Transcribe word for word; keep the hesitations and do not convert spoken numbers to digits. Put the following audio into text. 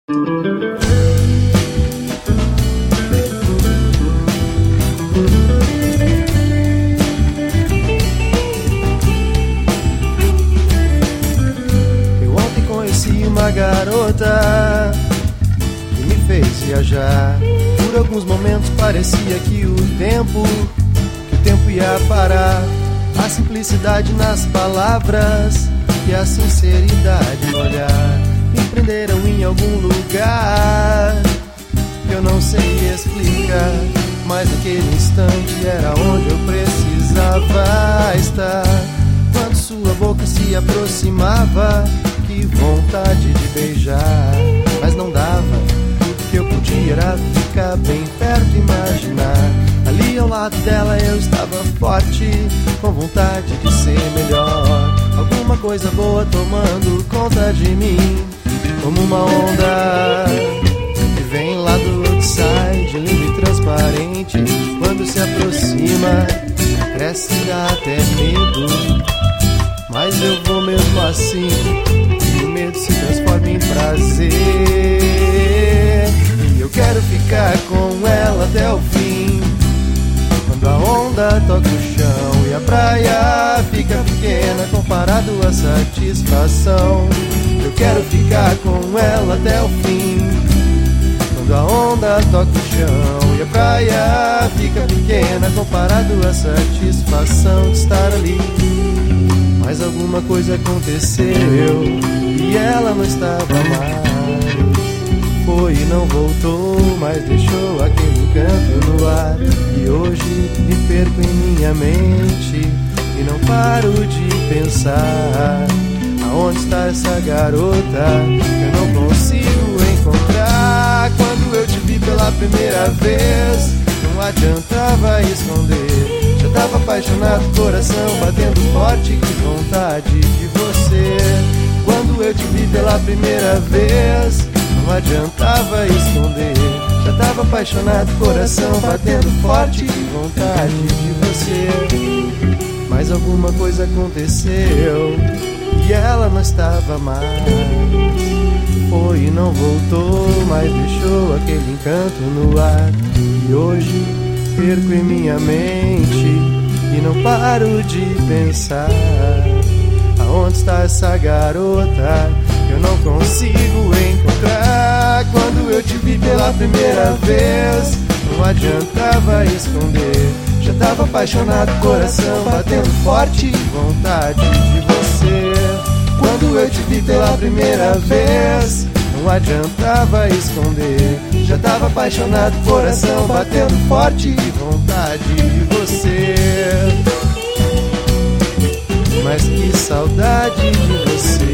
Eu ontem conheci uma garota que me fez viajar. Por alguns momentos parecia que o tempo, que o tempo ia parar. A simplicidade nas palavras e a sinceridade no olhar me prenderam em algum lugar que eu não sei explicar, mas naquele instante era onde eu precisava estar. Quando sua boca se aproximava, que vontade de beijar, mas não dava. Tudo que eu podia era ficar bem perto e imaginar. Ali ao lado dela eu estava forte, com vontade de ser melhor. Alguma coisa boa tomando conta de mim, como uma onda que vem lá do outro side, linda e transparente. Quando se aproxima, cresce e dá até medo, mas eu vou mesmo assim, e o medo se transforma em prazer. E eu quero ficar com ela até o fim. Quando a onda toca o chão e a praia fica pequena comparado à satisfação, eu quero ficar com ela até o fim. Quando a onda toca o chão e a praia fica pequena comparado à satisfação de estar ali. Mas alguma coisa aconteceu e ela não estava mais. Foi e não voltou, mas deixou aquele encanto no ar. E hoje me perco em minha mente e não paro de pensar. Aonde está essa garota que eu não consigo encontrar? Quando eu te vi pela primeira vez, não adiantava esconder. Já tava apaixonado, coração batendo forte, que vontade de você. Quando eu te vi pela primeira vez, não adiantava esconder. Já tava apaixonado, coração batendo forte, que vontade de você. Mas alguma coisa aconteceu e ela não estava mais. Foi e não voltou, mas deixou aquele encanto no ar. E hoje perco em minha mente e não paro de pensar. Aonde está essa garota que eu não consigo encontrar? Quando eu te vi pela primeira vez, não adiantava esconder. Já tava apaixonado, coração batendo forte, vontade de você. Quando eu te vi pela primeira vez, não adiantava esconder. Já tava apaixonado, coração batendo forte, vontade de você. Mas que saudade de você.